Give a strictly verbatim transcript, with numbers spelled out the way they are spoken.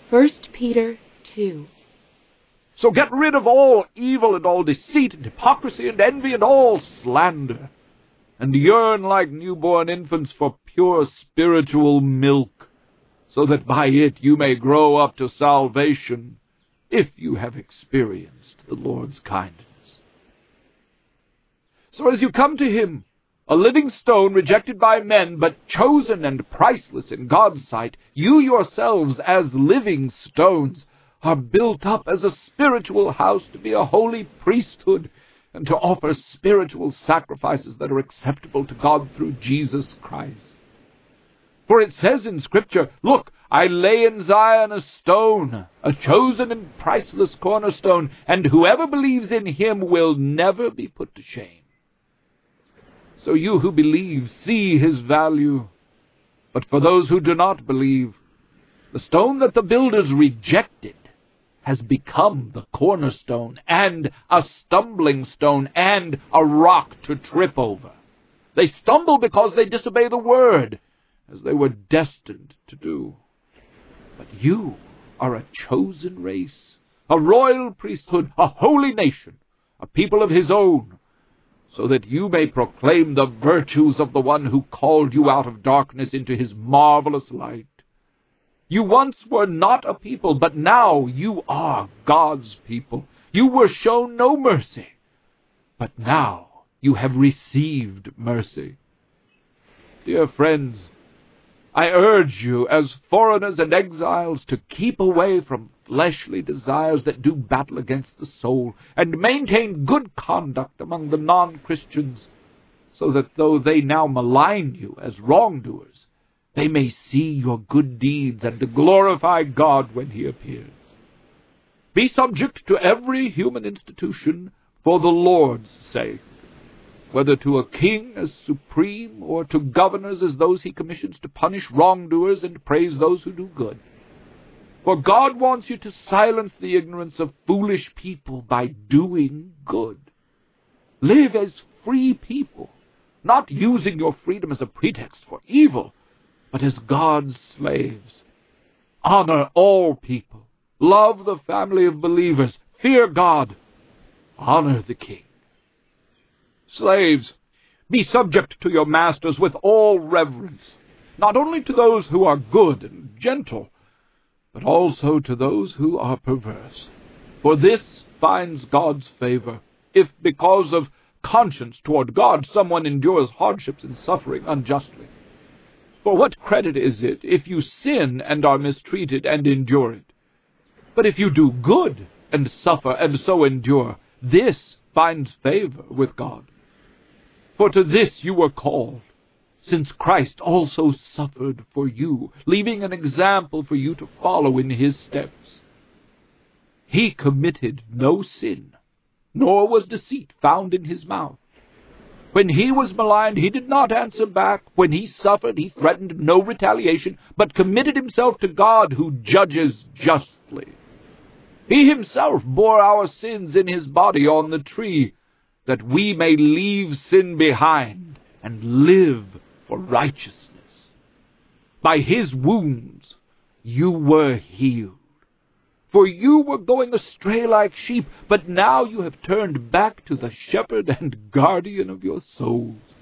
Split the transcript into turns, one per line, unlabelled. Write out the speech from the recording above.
First Peter two.
So get rid of all evil and all deceit and hypocrisy and envy and all slander, and yearn like newborn infants for pure spiritual milk, so that by it you may grow up to salvation, if you have experienced the Lord's kindness. So as you come to him, a living stone rejected by men, but chosen and priceless in God's sight, you yourselves, as living stones, are built up as a spiritual house to be a holy priesthood, and to offer spiritual sacrifices that are acceptable to God through Jesus Christ. For it says in Scripture, "Look, I lay in Zion a stone, a chosen and priceless cornerstone, and whoever believes in him will never be put to shame." So you who believe see his value. But for those who do not believe, the stone that the builders rejected has become the cornerstone, and a stumbling stone, and a rock to trip over. They stumble because they disobey the word, as they were destined to do. But you are a chosen race, a royal priesthood, a holy nation, a people of his own, so that you may proclaim the virtues of the one who called you out of darkness into his marvelous light. You once were not a people, but now you are God's people. You were shown no mercy, but now you have received mercy. Dear friends, I urge you as foreigners and exiles to keep away from fleshly desires that do battle against the soul, and maintain good conduct among the non-Christians, so that though they now malign you as wrongdoers, they may see your good deeds and to glorify God when he appears. Be subject to every human institution for the Lord's sake, whether to a king as supreme, or to governors as those he commissions to punish wrongdoers and praise those who do good. For God wants you to silence the ignorance of foolish people by doing good. Live as free people, not using your freedom as a pretext for evil, but as God's slaves. Honor all people. Love the family of believers. Fear God. Honor the king. Slaves, be subject to your masters with all reverence, not only to those who are good and gentle, but also to those who are perverse. For this finds God's favor, if because of conscience toward God someone endures hardships and suffering unjustly. For what credit is it if you sin and are mistreated and endure it? But if you do good and suffer and so endure, this finds favor with God. For to this you were called, since Christ also suffered for you, leaving an example for you to follow in his steps. He committed no sin, nor was deceit found in his mouth. When he was maligned, he did not answer back. When he suffered, he threatened no retaliation, but committed himself to God, who judges justly. He himself bore our sins in his body on the tree, that we may leave sin behind and live for righteousness. By his wounds you were healed. For you were going astray like sheep, but now you have turned back to the shepherd and guardian of your souls.